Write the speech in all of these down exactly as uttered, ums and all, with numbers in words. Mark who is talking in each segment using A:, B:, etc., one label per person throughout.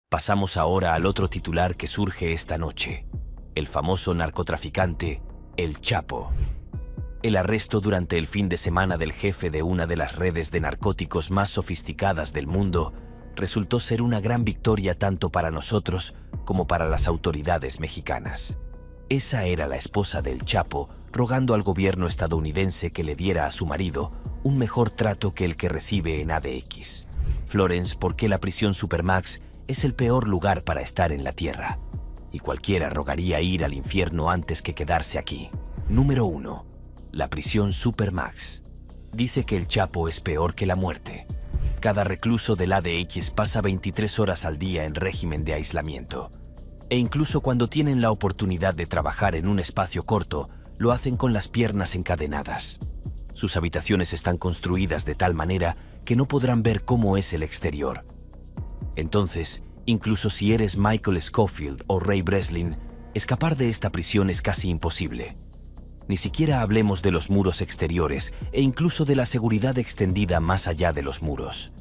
A: Pasamos ahora al otro titular que surge esta noche: el famoso narcotraficante El Chapo. El arresto durante el fin de semana del jefe de una de las redes de narcóticos más sofisticadas del mundo resultó ser una gran victoria tanto para nosotros como para las autoridades mexicanas. Esa era la esposa del Chapo rogando al gobierno estadounidense que le diera a su marido un mejor trato que el que recibe en A D X. Florence, ¿por qué la prisión Supermax es el peor lugar para estar en la Tierra? Y cualquiera rogaría ir al infierno antes que quedarse aquí. Número uno. La prisión Supermax. Dice que el Chapo es peor que la muerte. Cada recluso del A D X pasa veintitrés horas al día en régimen de aislamiento. E incluso cuando tienen la oportunidad de trabajar en un espacio corto, lo hacen con las piernas encadenadas. Sus habitaciones están construidas de tal manera que no podrán ver cómo es el exterior. Entonces, incluso si eres Michael Scofield o Ray Breslin, escapar de esta prisión es casi imposible. Ni siquiera hablemos de los muros exteriores e incluso de la seguridad extendida más allá de los muros.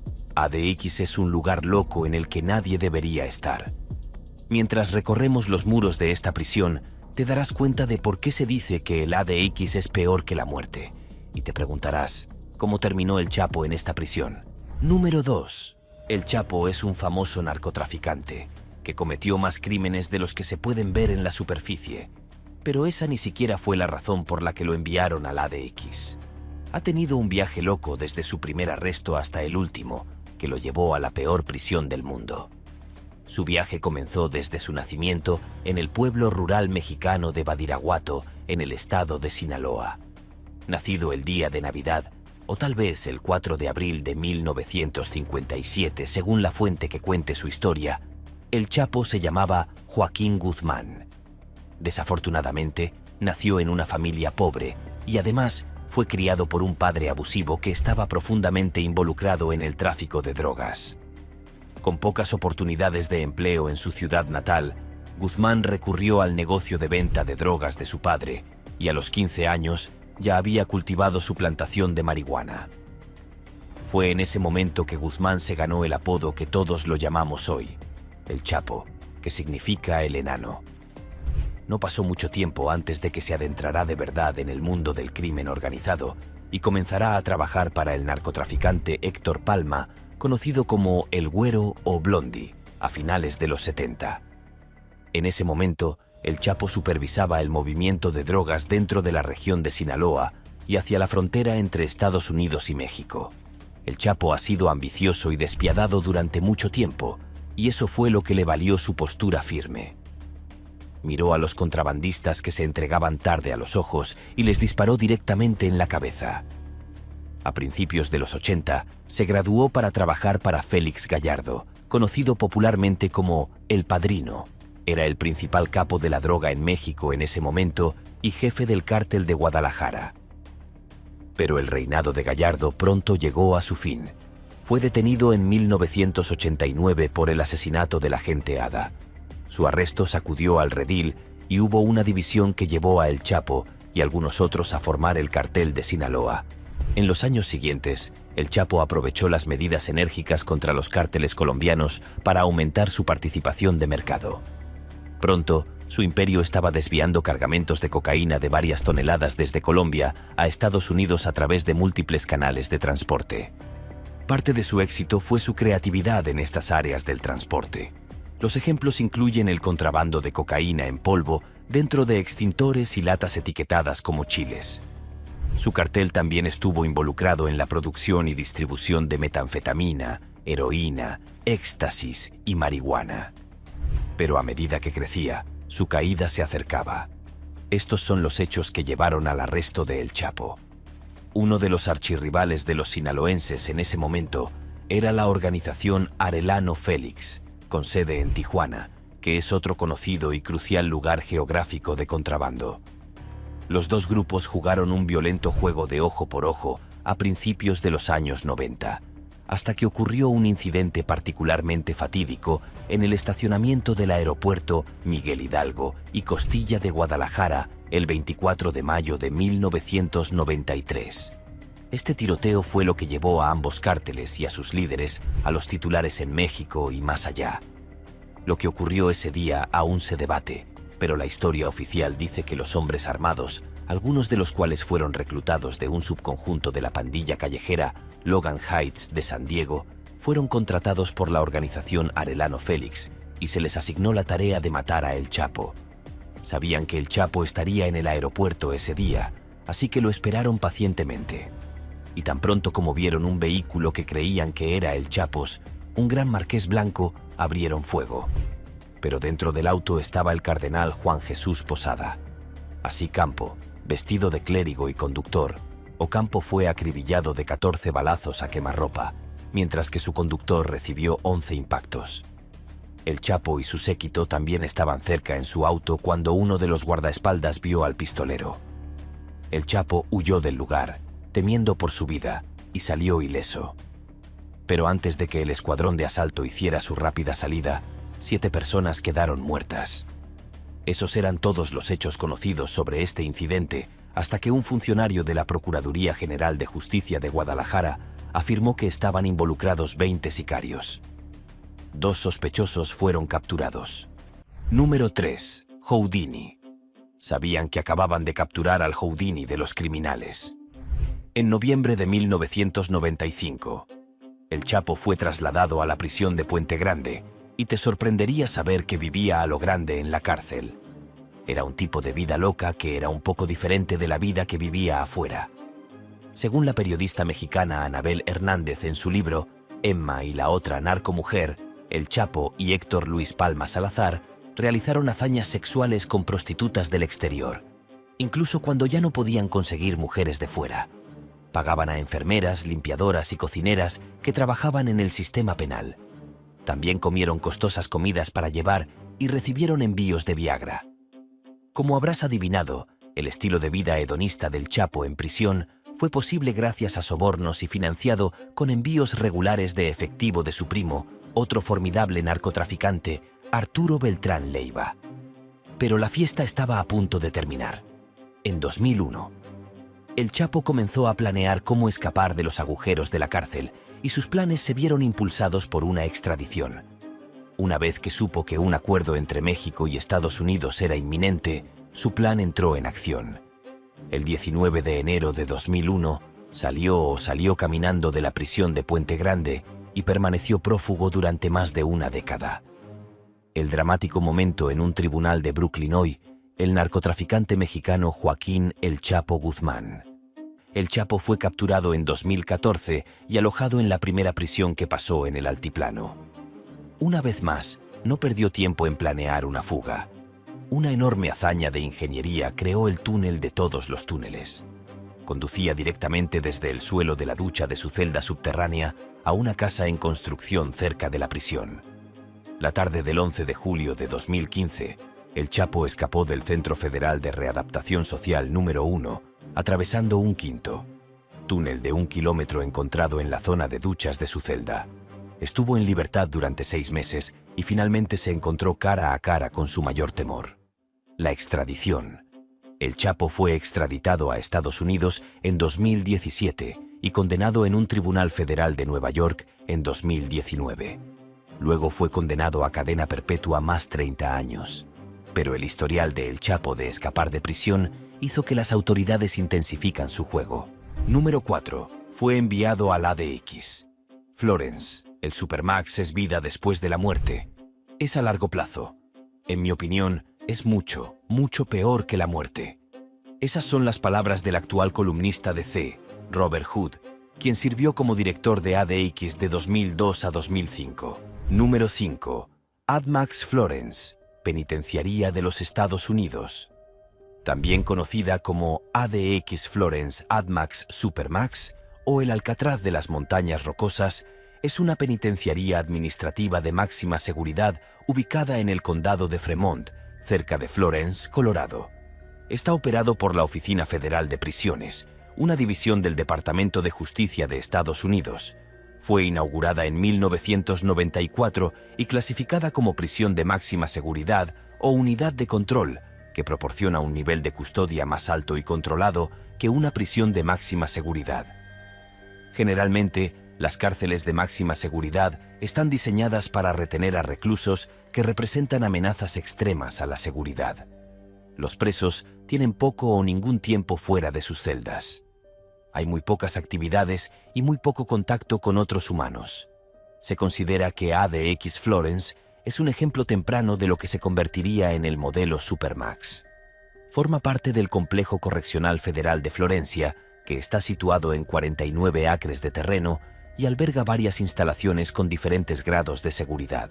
A: A D X es un lugar loco en el que nadie debería estar. Mientras recorremos los muros de esta prisión, te darás cuenta de por qué se dice que el A D X es peor que la muerte. Y te preguntarás, ¿cómo terminó el Chapo en esta prisión? Número dos. El Chapo es un famoso narcotraficante que cometió más crímenes de los que se pueden ver en la superficie. Pero esa ni siquiera fue la razón por la que lo enviaron al A D X. Ha tenido un viaje loco desde su primer arresto hasta el último, que lo llevó a la peor prisión del mundo. Su viaje comenzó desde su nacimiento en el pueblo rural mexicano de Badiraguato, en el estado de Sinaloa. Nacido el día de Navidad, o tal vez el cuatro de abril de mil novecientos cincuenta y siete, según la fuente que cuente su historia, el Chapo se llamaba Joaquín Guzmán. Desafortunadamente, nació en una familia pobre y además fue criado por un padre abusivo que estaba profundamente involucrado en el tráfico de drogas. Con pocas oportunidades de empleo en su ciudad natal, Guzmán recurrió al negocio de venta de drogas de su padre y a los quince años ya había cultivado su plantación de marihuana. Fue en ese momento que Guzmán se ganó el apodo que todos lo llamamos hoy, el Chapo, que significa el enano. No pasó mucho tiempo antes de que se adentrará de verdad en el mundo del crimen organizado y comenzará a trabajar para el narcotraficante Héctor Palma, conocido como El Güero o Blondie, a finales de los setenta. En ese momento, el Chapo supervisaba el movimiento de drogas dentro de la región de Sinaloa y hacia la frontera entre Estados Unidos y México. El Chapo ha sido ambicioso y despiadado durante mucho tiempo, y eso fue lo que le valió su postura firme. Miró a los contrabandistas que se entregaban tarde a los ojos y les disparó directamente en la cabeza. A principios de los ochenta, se graduó para trabajar para Félix Gallardo, conocido popularmente como El Padrino. Era el principal capo de la droga en México en ese momento y jefe del cártel de Guadalajara. Pero el reinado de Gallardo pronto llegó a su fin. Fue detenido en mil novecientos ochenta y nueve por el asesinato del agente Hada. Su arresto sacudió al redil y hubo una división que llevó a El Chapo y algunos otros a formar el cartel de Sinaloa. En los años siguientes, el Chapo aprovechó las medidas enérgicas contra los cárteles colombianos para aumentar su participación de mercado. Pronto, su imperio estaba desviando cargamentos de cocaína de varias toneladas desde Colombia a Estados Unidos a través de múltiples canales de transporte. Parte de su éxito fue su creatividad en estas áreas del transporte. Los ejemplos incluyen el contrabando de cocaína en polvo dentro de extintores y latas etiquetadas como chiles. Su cartel también estuvo involucrado en la producción y distribución de metanfetamina, heroína, éxtasis y marihuana. Pero a medida que crecía, su caída se acercaba. Estos son los hechos que llevaron al arresto de El Chapo. Uno de los archirrivales de los sinaloenses en ese momento era la organización Arellano Félix, con sede en Tijuana, que es otro conocido y crucial lugar geográfico de contrabando. Los dos grupos jugaron un violento juego de ojo por ojo a principios de los años noventa, hasta que ocurrió un incidente particularmente fatídico en el estacionamiento del aeropuerto Miguel Hidalgo y Costilla de Guadalajara el veinticuatro de mayo de mil novecientos noventa y tres. Este tiroteo fue lo que llevó a ambos cárteles y a sus líderes a los titulares en México y más allá. Lo que ocurrió ese día aún se debate, pero la historia oficial dice que los hombres armados, algunos de los cuales fueron reclutados de un subconjunto de la pandilla callejera Logan Heights de San Diego, fueron contratados por la organización Arellano Félix y se les asignó la tarea de matar a El Chapo. Sabían que El Chapo estaría en el aeropuerto ese día, así que lo esperaron pacientemente. Y tan pronto como vieron un vehículo que creían que era El Chapo's, un gran marqués blanco, abrieron fuego. Pero dentro del auto estaba el cardenal Juan Jesús Posada. Así Campo, vestido de clérigo y conductor, Ocampo fue acribillado de catorce balazos a quemarropa, mientras que su conductor recibió once impactos. El Chapo y su séquito también estaban cerca en su auto cuando uno de los guardaespaldas vio al pistolero. El Chapo huyó del lugar, temiendo por su vida, y salió ileso. Pero antes de que el escuadrón de asalto hiciera su rápida salida, siete personas quedaron muertas. Esos eran todos los hechos conocidos sobre este incidente, hasta que un funcionario de la Procuraduría General de Justicia de Guadalajara afirmó que estaban involucrados veinte sicarios. Dos sospechosos fueron capturados. Número tres. Houdini. Sabían que acababan de capturar al Houdini de los criminales. En noviembre de mil novecientos noventa y cinco, El Chapo fue trasladado a la prisión de Puente Grande y te sorprendería saber que vivía a lo grande en la cárcel. Era un tipo de vida loca que era un poco diferente de la vida que vivía afuera. Según la periodista mexicana Anabel Hernández en su libro Emma y la otra narcomujer, El Chapo y Héctor Luis Palma Salazar realizaron hazañas sexuales con prostitutas del exterior, incluso cuando ya no podían conseguir mujeres de fuera. Pagaban a enfermeras, limpiadoras y cocineras que trabajaban en el sistema penal. También comieron costosas comidas para llevar y recibieron envíos de Viagra. Como habrás adivinado, el estilo de vida hedonista del Chapo en prisión fue posible gracias a sobornos y financiado con envíos regulares de efectivo de su primo, otro formidable narcotraficante, Arturo Beltrán Leiva. Pero la fiesta estaba a punto de terminar. En dos mil uno, El Chapo comenzó a planear cómo escapar de los agujeros de la cárcel y sus planes se vieron impulsados por una extradición. Una vez que supo que un acuerdo entre México y Estados Unidos era inminente, su plan entró en acción. El diecinueve de enero de dos mil uno salió o salió caminando de la prisión de Puente Grande y permaneció prófugo durante más de una década. El dramático momento en un tribunal de Brooklyn hoy, el narcotraficante mexicano Joaquín El Chapo Guzmán. El Chapo fue capturado en dos mil catorce y alojado en la primera prisión que pasó en el altiplano. Una vez más, no perdió tiempo en planear una fuga. Una enorme hazaña de ingeniería creó el túnel de todos los túneles. Conducía directamente desde el suelo de la ducha de su celda subterránea a una casa en construcción cerca de la prisión. La tarde del once de julio de dos mil quince, El Chapo escapó del Centro Federal de Readaptación Social número uno, atravesando un quinto, túnel de un kilómetro encontrado en la zona de duchas de su celda. Estuvo en libertad durante seis meses y finalmente se encontró cara a cara con su mayor temor: la extradición. El Chapo fue extraditado a Estados Unidos en dos mil diecisiete y condenado en un tribunal federal de Nueva York en dos mil diecinueve. Luego fue condenado a cadena perpetua más treinta años. Pero el historial de El Chapo de escapar de prisión hizo que las autoridades intensifican su juego. Número cuatro. Fue enviado al A D X. Florence, el Supermax es vida después de la muerte. Es a largo plazo. En mi opinión, es mucho, mucho peor que la muerte. Esas son las palabras del actual columnista de C, Robert Hood, quien sirvió como director de A D X de dos mil dos a dos mil cinco. Número cinco. AdMax Florence, Penitenciaría de los Estados Unidos. También conocida como A D X Florence AdMax Supermax o el Alcatraz de las Montañas Rocosas, es una penitenciaría administrativa de máxima seguridad ubicada en el condado de Fremont, cerca de Florence, Colorado. Está operado por la Oficina Federal de Prisiones, una división del Departamento de Justicia de Estados Unidos. Fue inaugurada en mil novecientos noventa y cuatro y clasificada como prisión de máxima seguridad o unidad de control, que proporciona un nivel de custodia más alto y controlado que una prisión de máxima seguridad. Generalmente, las cárceles de máxima seguridad están diseñadas para retener a reclusos que representan amenazas extremas a la seguridad. Los presos tienen poco o ningún tiempo fuera de sus celdas. Hay muy pocas actividades y muy poco contacto con otros humanos. Se considera que A D X Florence es un ejemplo temprano de lo que se convertiría en el modelo Supermax. Forma parte del Complejo Correccional Federal de Florencia, que está situado en cuarenta y nueve acres de terreno y alberga varias instalaciones con diferentes grados de seguridad.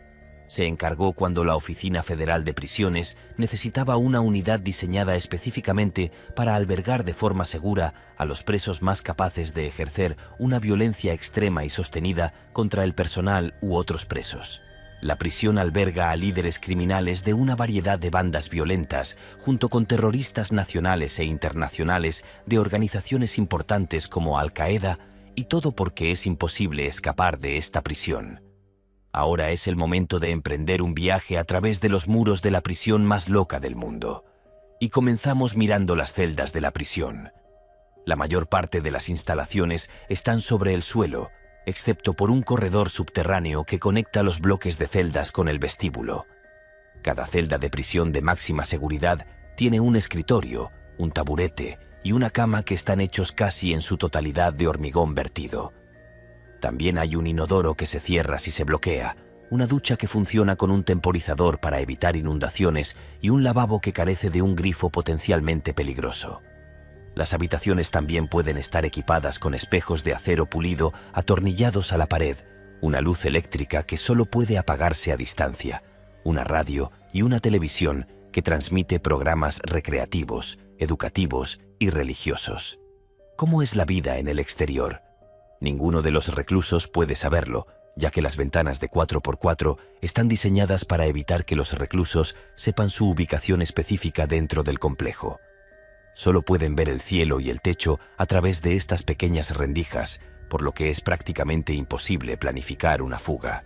A: Se encargó cuando la Oficina Federal de Prisiones necesitaba una unidad diseñada específicamente para albergar de forma segura a los presos más capaces de ejercer una violencia extrema y sostenida contra el personal u otros presos. La prisión alberga a líderes criminales de una variedad de bandas violentas, junto con terroristas nacionales e internacionales de organizaciones importantes como Al-Qaeda, y todo porque es imposible escapar de esta prisión. Ahora es el momento de emprender un viaje a través de los muros de la prisión más loca del mundo. Y comenzamos mirando las celdas de la prisión. La mayor parte de las instalaciones están sobre el suelo, excepto por un corredor subterráneo que conecta los bloques de celdas con el vestíbulo. Cada celda de prisión de máxima seguridad tiene un escritorio, un taburete y una cama que están hechos casi en su totalidad de hormigón vertido. También hay un inodoro que se cierra si se bloquea, una ducha que funciona con un temporizador para evitar inundaciones y un lavabo que carece de un grifo potencialmente peligroso. Las habitaciones también pueden estar equipadas con espejos de acero pulido atornillados a la pared, una luz eléctrica que solo puede apagarse a distancia, una radio y una televisión que transmite programas recreativos, educativos y religiosos. ¿Cómo es la vida en el exterior? Ninguno de los reclusos puede saberlo, ya que las ventanas de cuatro por cuatro están diseñadas para evitar que los reclusos sepan su ubicación específica dentro del complejo. Solo pueden ver el cielo y el techo a través de estas pequeñas rendijas, por lo que es prácticamente imposible planificar una fuga.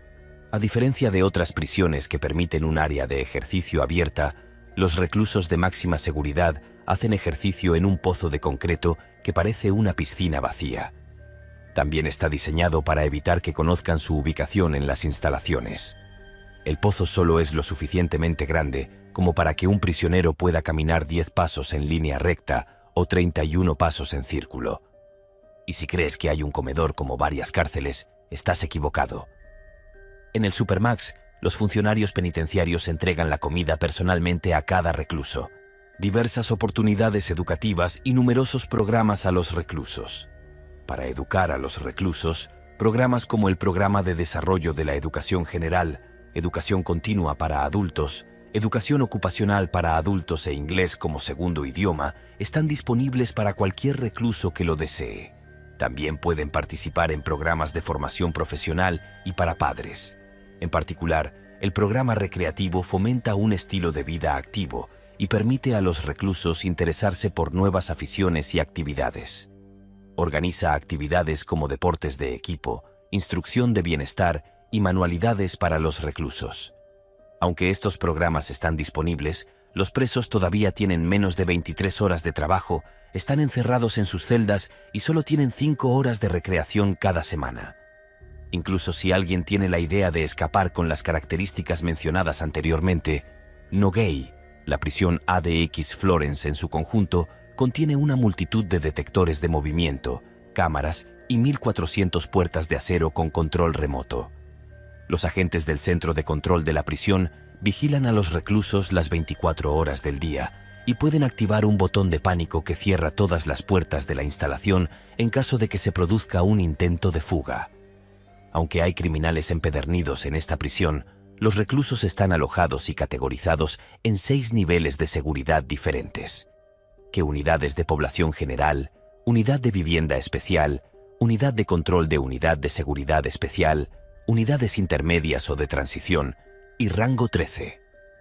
A: A diferencia de otras prisiones que permiten un área de ejercicio abierta, los reclusos de máxima seguridad hacen ejercicio en un pozo de concreto que parece una piscina vacía. También está diseñado para evitar que conozcan su ubicación en las instalaciones. El pozo solo es lo suficientemente grande como para que un prisionero pueda caminar diez pasos en línea recta o treinta y uno pasos en círculo. Y si crees que hay un comedor como varias cárceles, estás equivocado. En el Supermax, los funcionarios penitenciarios entregan la comida personalmente a cada recluso, diversas oportunidades educativas y numerosos programas a los reclusos. Para educar a los reclusos, programas como el Programa de Desarrollo de la Educación General, Educación Continua para Adultos, Educación Ocupacional para Adultos e Inglés como segundo idioma están disponibles para cualquier recluso que lo desee. También pueden participar en programas de formación profesional y para padres. En particular, el programa recreativo fomenta un estilo de vida activo y permite a los reclusos interesarse por nuevas aficiones y actividades. Organiza actividades como deportes de equipo, instrucción de bienestar y manualidades para los reclusos. Aunque estos programas están disponibles, los presos todavía tienen menos de veintitrés horas de trabajo, están encerrados en sus celdas y solo tienen cinco horas de recreación cada semana. Incluso si alguien tiene la idea de escapar con las características mencionadas anteriormente, Nogay, la prisión A D X Florence en su conjunto, contiene una multitud de detectores de movimiento, cámaras y mil cuatrocientas puertas de acero con control remoto. Los agentes del centro de control de la prisión vigilan a los reclusos las veinticuatro horas del día y pueden activar un botón de pánico que cierra todas las puertas de la instalación en caso de que se produzca un intento de fuga. Aunque hay criminales empedernidos en esta prisión, los reclusos están alojados y categorizados en seis niveles de seguridad diferentes, que unidades de población general, unidad de vivienda especial, unidad de control de unidad de seguridad especial, unidades intermedias o de transición, y rango trece.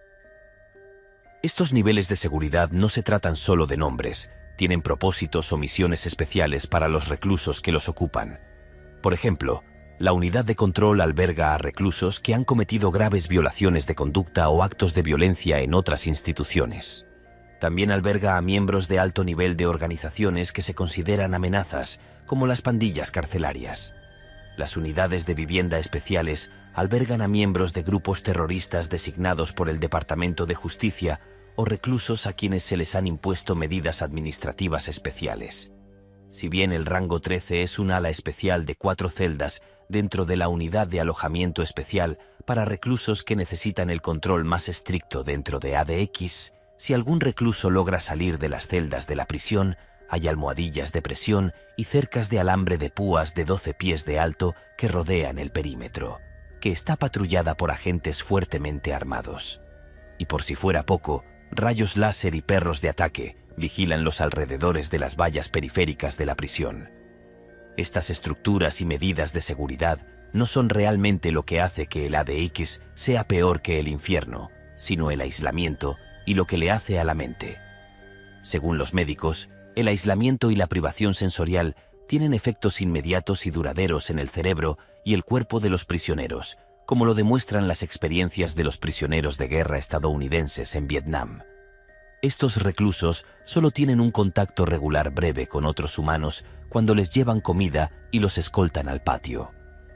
A: Estos niveles de seguridad no se tratan solo de nombres, tienen propósitos o misiones especiales para los reclusos que los ocupan. Por ejemplo, la unidad de control alberga a reclusos que han cometido graves violaciones de conducta o actos de violencia en otras instituciones. También alberga a miembros de alto nivel de organizaciones que se consideran amenazas, como las pandillas carcelarias. Las unidades de vivienda especiales albergan a miembros de grupos terroristas designados por el Departamento de Justicia o reclusos a quienes se les han impuesto medidas administrativas especiales. Si bien el rango trece es un ala especial de cuatro celdas dentro de la unidad de alojamiento especial para reclusos que necesitan el control más estricto dentro de A D X, si algún recluso logra salir de las celdas de la prisión, hay almohadillas de presión y cercas de alambre de púas de doce pies de alto que rodean el perímetro, que está patrullada por agentes fuertemente armados. Y por si fuera poco, rayos láser y perros de ataque vigilan los alrededores de las vallas periféricas de la prisión. Estas estructuras y medidas de seguridad no son realmente lo que hace que el A D X sea peor que el infierno, sino el aislamiento y lo que le hace a la mente. Según los médicos, el aislamiento y la privación sensorial tienen efectos inmediatos y duraderos en el cerebro y el cuerpo de los prisioneros, como lo demuestran las experiencias de los prisioneros de guerra estadounidenses en Vietnam. Estos reclusos solo tienen un contacto regular breve con otros humanos cuando les llevan comida y los escoltan al patio.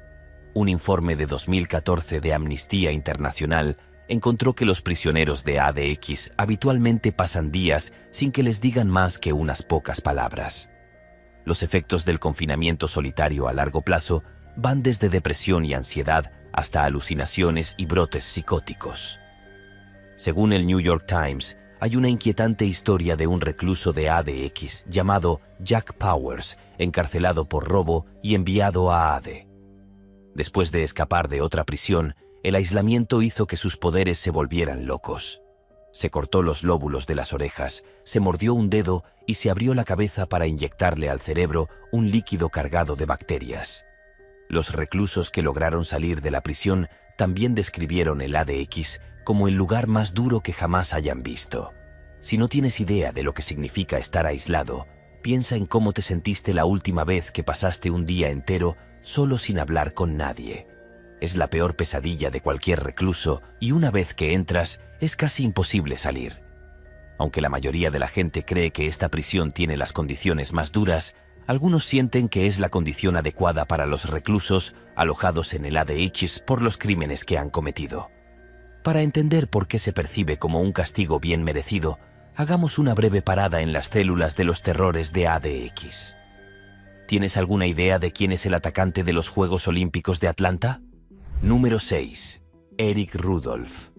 A: Un informe de dos mil catorce de Amnistía Internacional encontró que los prisioneros de A D X habitualmente pasan días sin que les digan más que unas pocas palabras. Los efectos del confinamiento solitario a largo plazo van desde depresión y ansiedad hasta alucinaciones y brotes psicóticos. Según el New York Times, hay una inquietante historia de un recluso de A D X llamado Jack Powers, encarcelado por robo y enviado a A D. Después de escapar de otra prisión, el aislamiento hizo que sus poderes se volvieran locos. Se cortó los lóbulos de las orejas, se mordió un dedo y se abrió la cabeza para inyectarle al cerebro un líquido cargado de bacterias. Los reclusos que lograron salir de la prisión también describieron el A D X como el lugar más duro que jamás hayan visto. Si no tienes idea de lo que significa estar aislado, piensa en cómo te sentiste la última vez que pasaste un día entero solo sin hablar con nadie. Es la peor pesadilla de cualquier recluso y una vez que entras es casi imposible salir. Aunque la mayoría de la gente cree que esta prisión tiene las condiciones más duras, algunos sienten que es la condición adecuada para los reclusos alojados en el A D X por los crímenes que han cometido. Para entender por qué se percibe como un castigo bien merecido, hagamos una breve parada en las células de los terrores de A D X. ¿Tienes alguna idea de quién es el atacante de los Juegos Olímpicos de Atlanta? Número seis. Eric Rudolph.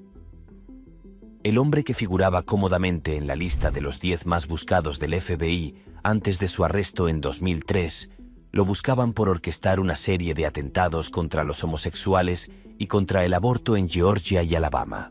A: El hombre que figuraba cómodamente en la lista de los diez más buscados del F B I antes de su arresto en dos mil tres, lo buscaban por orquestar una serie de atentados contra los homosexuales y contra el aborto en Georgia y Alabama.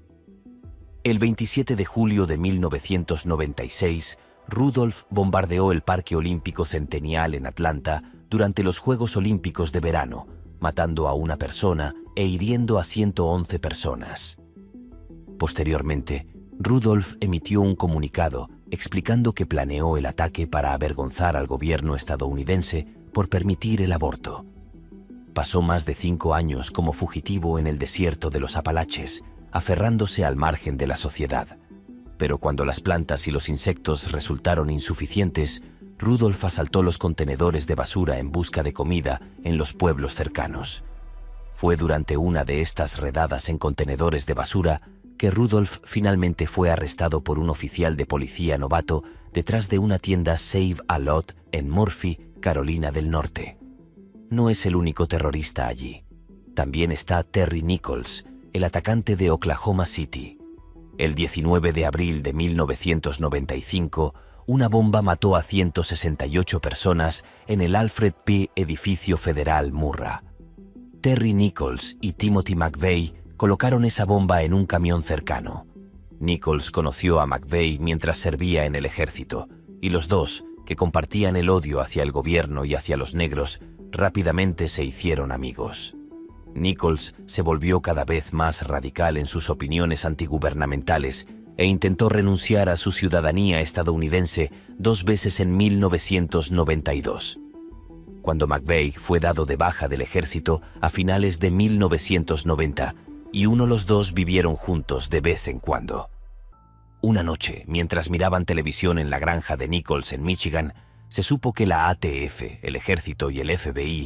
A: El veintisiete de julio de mil novecientos noventa y seis, Rudolph bombardeó el Parque Olímpico Centennial en Atlanta durante los Juegos Olímpicos de verano, matando a una persona e hiriendo a ciento once personas. Posteriormente, Rudolph emitió un comunicado explicando que planeó el ataque para avergonzar al gobierno estadounidense por permitir el aborto. Pasó más de cinco años como fugitivo en el desierto de los Apalaches, aferrándose al margen de la sociedad. Pero cuando las plantas y los insectos resultaron insuficientes, Rudolph asaltó los contenedores de basura en busca de comida en los pueblos cercanos. Fue durante una de estas redadas en contenedores de basura que Rudolph finalmente fue arrestado por un oficial de policía novato detrás de una tienda Save a Lot en Murphy, Carolina del Norte. No es el único terrorista allí. También está Terry Nichols, el atacante de Oklahoma City. El diecinueve de abril de mil novecientos noventa y cinco, una bomba mató a ciento sesenta y ocho personas en el Alfred P. Edificio Federal Murrah. Terry Nichols y Timothy McVeigh colocaron esa bomba en un camión cercano. Nichols conoció a McVeigh mientras servía en el ejército, y los dos, que compartían el odio hacia el gobierno y hacia los negros, rápidamente se hicieron amigos. Nichols se volvió cada vez más radical en sus opiniones antigubernamentales e intentó renunciar a su ciudadanía estadounidense dos veces en mil novecientos noventa y dos. Cuando McVeigh fue dado de baja del ejército a finales de mil novecientos noventa, y uno los dos vivieron juntos de vez en cuando. Una noche, mientras miraban televisión en la granja de Nichols en Michigan, se supo que la A T F, el ejército y el F B I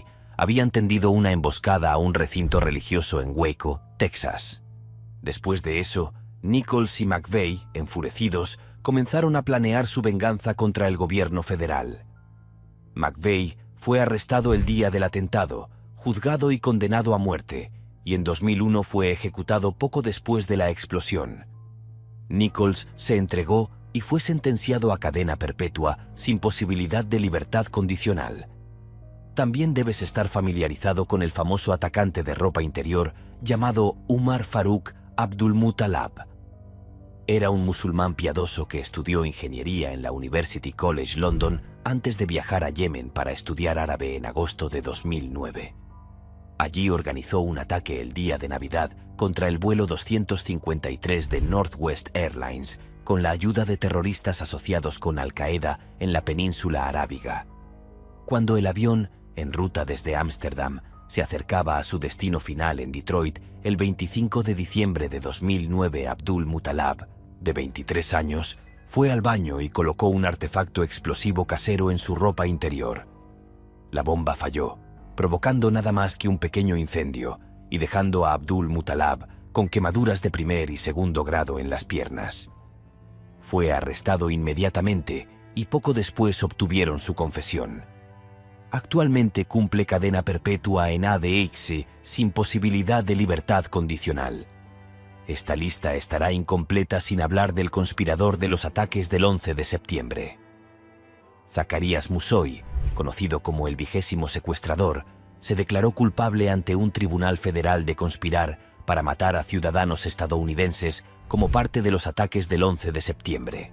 A: habían tendido una emboscada a un recinto religioso en Waco, Texas. Después de eso, Nichols y McVeigh, enfurecidos, comenzaron a planear su venganza contra el gobierno federal. McVeigh fue arrestado el día del atentado, juzgado y condenado a muerte, y en dos mil uno fue ejecutado poco después de la explosión. Nichols se entregó y fue sentenciado a cadena perpetua sin posibilidad de libertad condicional. También debes estar familiarizado con el famoso atacante de ropa interior llamado Umar Farouk Abdulmutallab. Era un musulmán piadoso que estudió ingeniería en la University College London antes de viajar a Yemen para estudiar árabe en agosto de dos mil nueve. Allí organizó un ataque el día de Navidad contra el vuelo doscientos cincuenta y tres de Northwest Airlines con la ayuda de terroristas asociados con Al-Qaeda en la península arábiga. Cuando el avión, en ruta desde Ámsterdam, se acercaba a su destino final en Detroit el veinticinco de diciembre de dos mil nueve, Abdulmutallab, de veintitrés años, fue al baño y colocó un artefacto explosivo casero en su ropa interior. La bomba falló, provocando nada más que un pequeño incendio y dejando a Abdulmutallab con quemaduras de primer y segundo grado en las piernas. Fue arrestado inmediatamente y poco después obtuvieron su confesión. Actualmente cumple cadena perpetua en A D X sin posibilidad de libertad condicional. Esta lista estará incompleta sin hablar del conspirador de los ataques del once de septiembre. Zacarías Musoy, conocido como el vigésimo secuestrador, se declaró culpable ante un tribunal federal de conspirar para matar a ciudadanos estadounidenses como parte de los ataques del once de septiembre.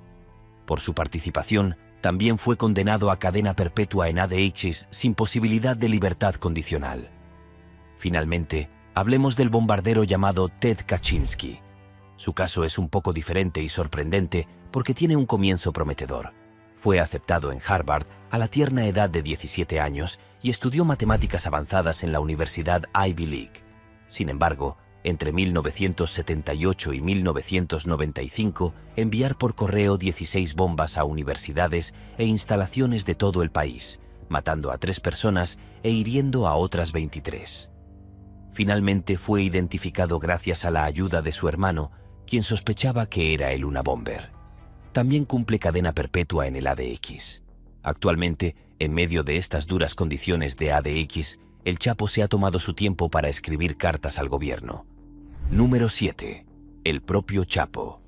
A: Por su participación, también fue condenado a cadena perpetua en A D X sin posibilidad de libertad condicional. Finalmente, hablemos del bombardero llamado Ted Kaczynski. Su caso es un poco diferente y sorprendente porque tiene un comienzo prometedor. Fue aceptado en Harvard a la tierna edad de diecisiete años y estudió matemáticas avanzadas en la Universidad Ivy League. Sin embargo, entre mil novecientos setenta y ocho y mil novecientos noventa y cinco, enviar por correo dieciséis bombas a universidades e instalaciones de todo el país, matando a tres personas e hiriendo a otras veintitrés. Finalmente fue identificado gracias a la ayuda de su hermano, quien sospechaba que era el Unabomber. También cumple cadena perpetua en el A D X. Actualmente, en medio de estas duras condiciones de A D X, el Chapo se ha tomado su tiempo para escribir cartas al gobierno. Número siete. El propio Chapo.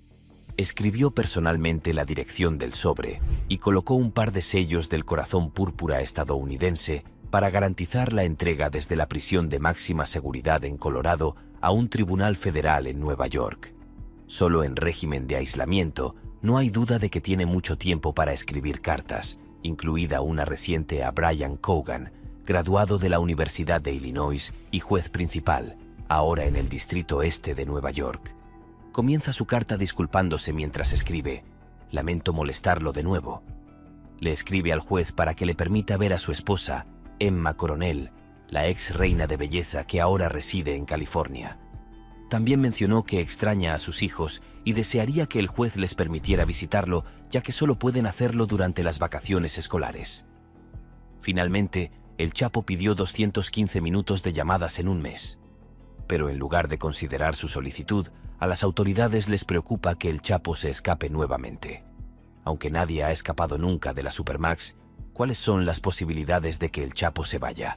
A: Escribió personalmente la dirección del sobre y colocó un par de sellos del corazón púrpura estadounidense para garantizar la entrega desde la prisión de máxima seguridad en Colorado a un tribunal federal en Nueva York. Solo en régimen de aislamiento, no hay duda de que tiene mucho tiempo para escribir cartas, incluida una reciente a Brian Cogan, graduado de la Universidad de Illinois y juez principal, ahora en el Distrito Este de Nueva York. Comienza su carta disculpándose mientras escribe: «Lamento molestarlo de nuevo». Le escribe al juez para que le permita ver a su esposa, Emma Coronel, la ex reina de belleza que ahora reside en California. También mencionó que extraña a sus hijos y desearía que el juez les permitiera visitarlo, ya que solo pueden hacerlo durante las vacaciones escolares. Finalmente, el Chapo pidió doscientos quince minutos de llamadas en un mes. Pero en lugar de considerar su solicitud, a las autoridades les preocupa que el Chapo se escape nuevamente. Aunque nadie ha escapado nunca de la Supermax, ¿cuáles son las posibilidades de que el Chapo se vaya?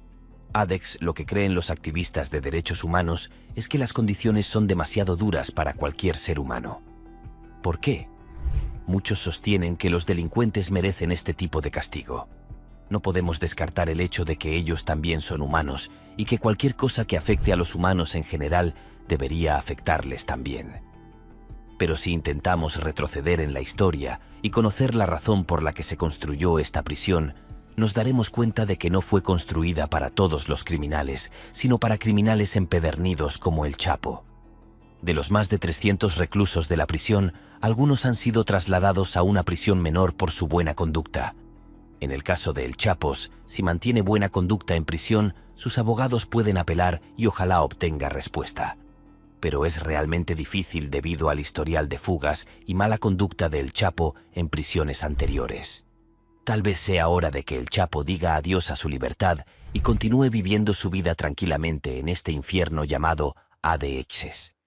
A: ADEX, lo que creen los activistas de derechos humanos es que las condiciones son demasiado duras para cualquier ser humano. ¿Por qué? Muchos sostienen que los delincuentes merecen este tipo de castigo. No podemos descartar el hecho de que ellos también son humanos y que cualquier cosa que afecte a los humanos en general debería afectarles también. Pero si intentamos retroceder en la historia y conocer la razón por la que se construyó esta prisión, nos daremos cuenta de que no fue construida para todos los criminales, sino para criminales empedernidos como el Chapo. De los más de trescientos reclusos de la prisión, algunos han sido trasladados a una prisión menor por su buena conducta. En el caso de El Chapos, si mantiene buena conducta en prisión, sus abogados pueden apelar y ojalá obtenga respuesta. Pero es realmente difícil debido al historial de fugas y mala conducta de El Chapo en prisiones anteriores. Tal vez sea hora de que el Chapo diga adiós a su libertad y continúe viviendo su vida tranquilamente en este infierno llamado A D Xs.